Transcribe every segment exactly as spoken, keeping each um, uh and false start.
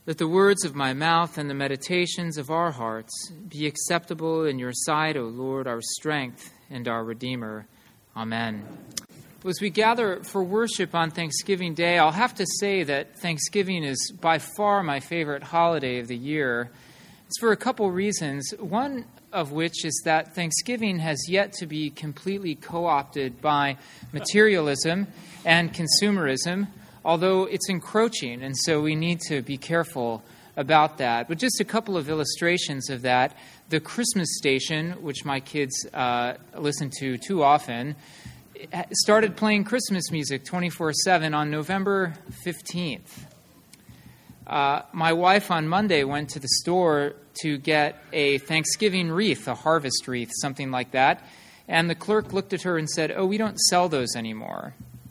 Let the words of my mouth and the meditations of our hearts be acceptable in your sight, O Lord, our strength and our Redeemer. Amen. As we gather for worship on Thanksgiving Day, I'll have to say that Thanksgiving is by far my favorite holiday of the year. It's for a couple reasons, one of which is that Thanksgiving has yet to be completely co-opted by materialism and consumerism, although it's encroaching, and so we need to be careful about that. But just a couple of illustrations of that. The Christmas station, which my kids uh, listen to too often, started playing Christmas music twenty-four seven on November fifteenth. Uh, my wife on Monday went to the store to get a Thanksgiving wreath, a harvest wreath, something like that, and the clerk looked at her and said, "Oh, we don't sell those anymore."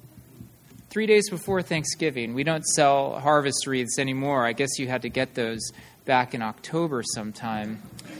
Three days before Thanksgiving, we don't sell harvest wreaths anymore. I guess you had to get those back in October sometime.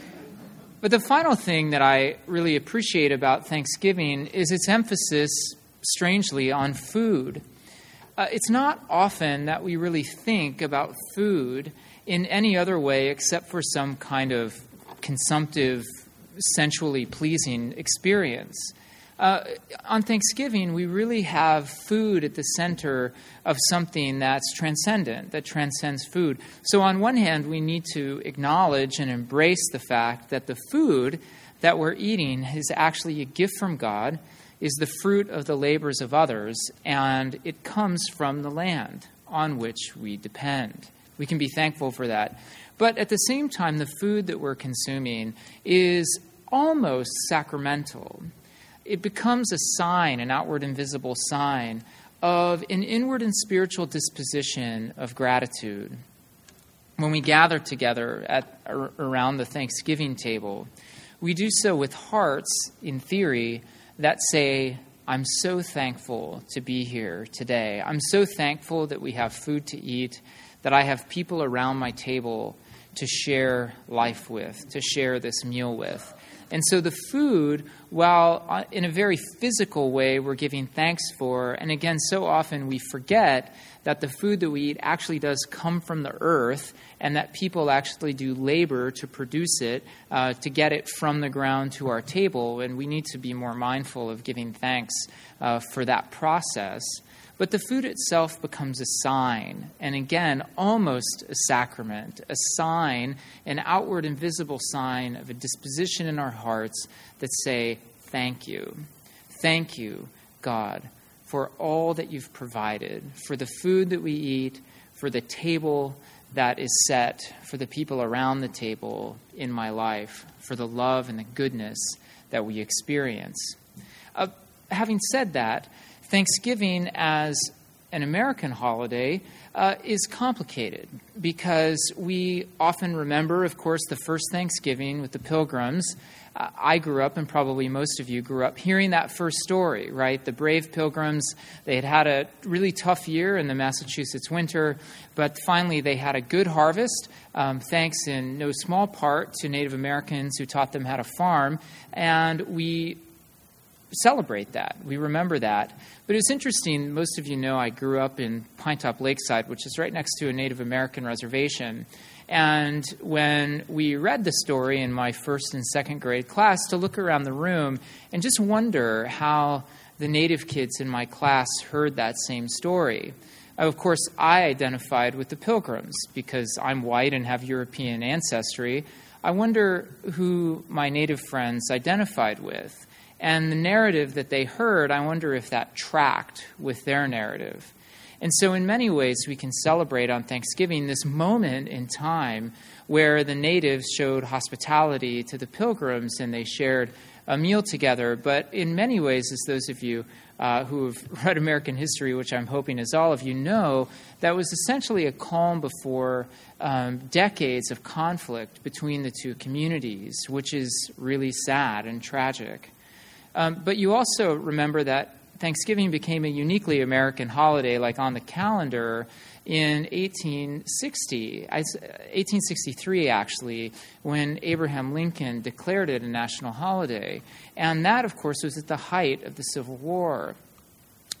But the final thing that I really appreciate about Thanksgiving is its emphasis, strangely, on food. Uh, it's not often that we really think about food in any other way except for some kind of consumptive, sensually pleasing experience. Uh, on Thanksgiving, we really have food at the center of something that's transcendent, that transcends food. So on one hand, we need to acknowledge and embrace the fact that the food that we're eating is actually a gift from God, is the fruit of the labors of others, and it comes from the land on which we depend. We can be thankful for that. But at the same time, the food that we're consuming is almost sacramental. It becomes a sign, an outward and visible sign, of an inward and spiritual disposition of gratitude. When we gather together at around the Thanksgiving table, we do so with hearts, in theory, that say, "I'm so thankful to be here today. I'm so thankful that we have food to eat, that I have people around my table to share life with, to share this meal with." And so the food, while in a very physical way we're giving thanks for, and again, so often we forget that the food that we eat actually does come from the earth, and that people actually do labor to produce it, uh, to get it from the ground to our table, and we need to be more mindful of giving thanks uh, for that process. But the food itself becomes a sign, and again, almost a sacrament, a sign, an outward and visible sign of a disposition in our hearts that say, "Thank you. Thank you, God, for all that you've provided, for the food that we eat, for the table that is set, for the people around the table in my life, for the love and the goodness that we experience." Uh, having said that, Thanksgiving as an American holiday uh, is complicated because we often remember, of course, the first Thanksgiving with the Pilgrims. Uh, I grew up, and probably most of you grew up, hearing that first story, right? The brave Pilgrims, they had had a really tough year in the Massachusetts winter, but finally they had a good harvest, um, thanks in no small part to Native Americans who taught them how to farm, and we celebrate that. We remember that. But it's interesting, most of you know I grew up in Pinetop Lakeside, which is right next to a Native American reservation. And when we read the story in my first and second grade class, to look around the room and just wonder how the Native kids in my class heard that same story. Of course, I identified with the Pilgrims because I'm white and have European ancestry. I wonder who my Native friends identified with. And the narrative that they heard, I wonder if that tracked with their narrative. And so in many ways, we can celebrate on Thanksgiving this moment in time where the natives showed hospitality to the Pilgrims and they shared a meal together. But in many ways, as those of you uh, who have read American history, which I'm hoping as all of you know, that was essentially a calm before um, decades of conflict between the two communities, which is really sad and tragic. Um, but you also remember that Thanksgiving became a uniquely American holiday, like on the calendar, in eighteen sixty, eighteen sixty-three actually, when Abraham Lincoln declared it a national holiday. And that, of course, was at the height of the Civil War.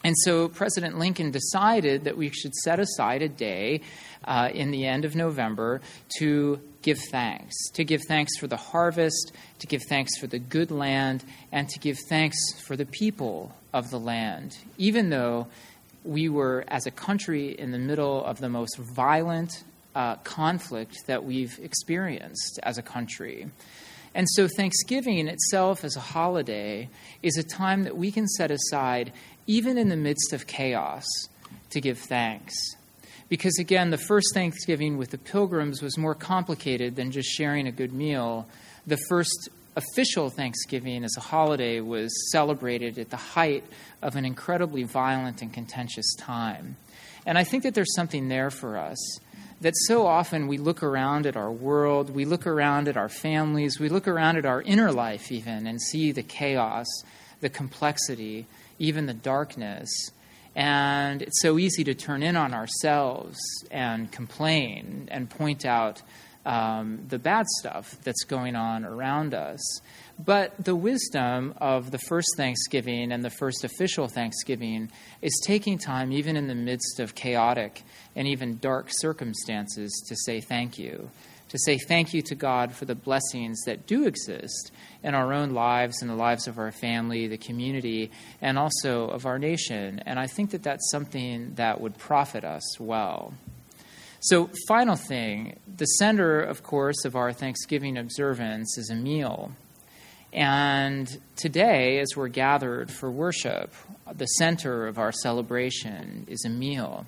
And so President Lincoln decided that we should set aside a day uh, in the end of November to give thanks, to give thanks for the harvest, to give thanks for the good land, and to give thanks for the people of the land, even though we were, as a country, in the middle of the most violent uh, conflict that we've experienced as a country. And so Thanksgiving itself as a holiday is a time that we can set aside even in the midst of chaos to give thanks. Because again, the first Thanksgiving with the Pilgrims was more complicated than just sharing a good meal. The first official Thanksgiving as a holiday was celebrated at the height of an incredibly violent and contentious time. And I think that there's something there for us, that so often we look around at our world, we look around at our families, we look around at our inner life even and see the chaos, the complexity, even the darkness. And it's so easy to turn in on ourselves and complain and point out um, the bad stuff that's going on around us. But the wisdom of the first Thanksgiving and the first official Thanksgiving is taking time, even in the midst of chaotic and even dark circumstances, to say thank you. To say thank you to God for the blessings that do exist in our own lives, in the lives of our family, the community, and also of our nation. And I think that that's something that would profit us well. So, final thing, the center, of course, of our Thanksgiving observance is a meal. And today, as we're gathered for worship, the center of our celebration is a meal.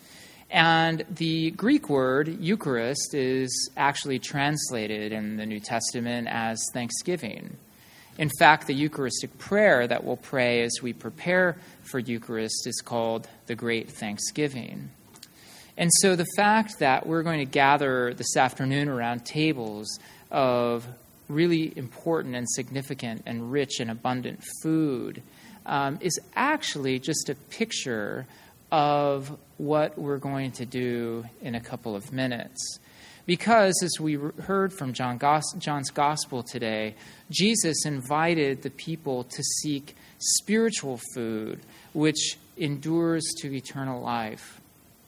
And the Greek word Eucharist is actually translated in the New Testament as thanksgiving. In fact, the Eucharistic prayer that we'll pray as we prepare for Eucharist is called the Great Thanksgiving. And so the fact that we're going to gather this afternoon around tables of really important and significant and rich and abundant food um, is actually just a picture of what we're going to do in a couple of minutes. Because, as we heard from John Gos- John's Gospel today, Jesus invited the people to seek spiritual food, which endures to eternal life.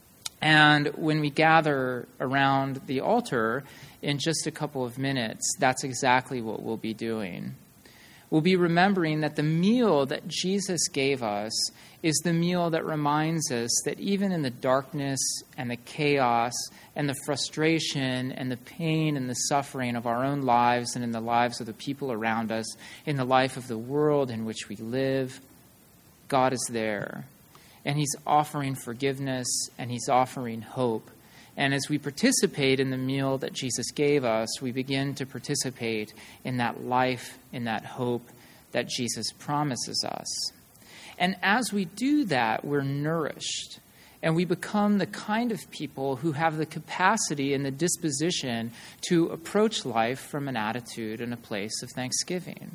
And when we gather around the altar in just a couple of minutes, that's exactly what we'll be doing. We'll be remembering that the meal that Jesus gave us is the meal that reminds us that even in the darkness and the chaos and the frustration and the pain and the suffering of our own lives and in the lives of the people around us, in the life of the world in which we live, God is there. And he's offering forgiveness and he's offering hope. And as we participate in the meal that Jesus gave us, we begin to participate in that life, in that hope that Jesus promises us. And as we do that, we're nourished. And we become the kind of people who have the capacity and the disposition to approach life from an attitude and a place of thanksgiving.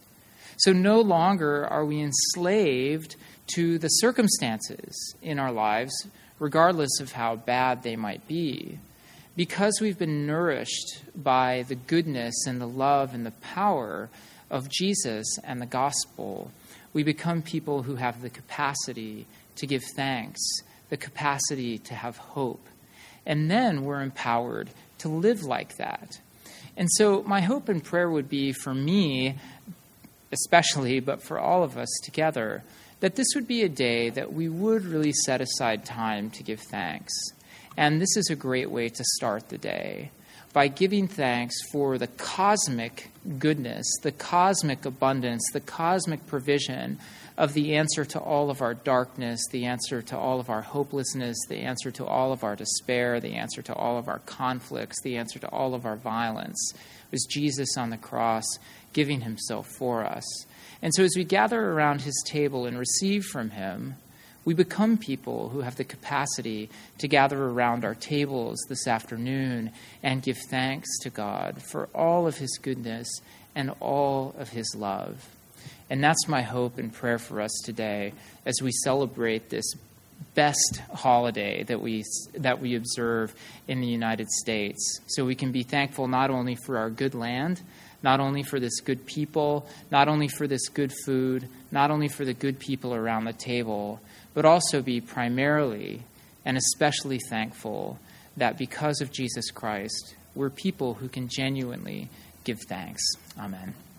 So no longer are we enslaved to the circumstances in our lives, regardless of how bad they might be. Because we've been nourished by the goodness and the love and the power of Jesus and the gospel, we become people who have the capacity to give thanks, the capacity to have hope. And then we're empowered to live like that. And so my hope and prayer would be for me, especially, but for all of us together, that this would be a day that we would really set aside time to give thanks. And this is a great way to start the day, by giving thanks for the cosmic goodness, the cosmic abundance, the cosmic provision of the answer to all of our darkness, the answer to all of our hopelessness, the answer to all of our despair, the answer to all of our conflicts, the answer to all of our violence. It was Jesus on the cross giving himself for us. And so as we gather around his table and receive from him, we become people who have the capacity to gather around our tables this afternoon and give thanks to God for all of his goodness and all of his love. And that's my hope and prayer for us today as we celebrate this best holiday that we that we observe in the United States. So we can be thankful not only for our good land, not only for this good people, not only for this good food, not only for the good people around the table, but also be primarily and especially thankful that because of Jesus Christ, we're people who can genuinely give thanks. Amen.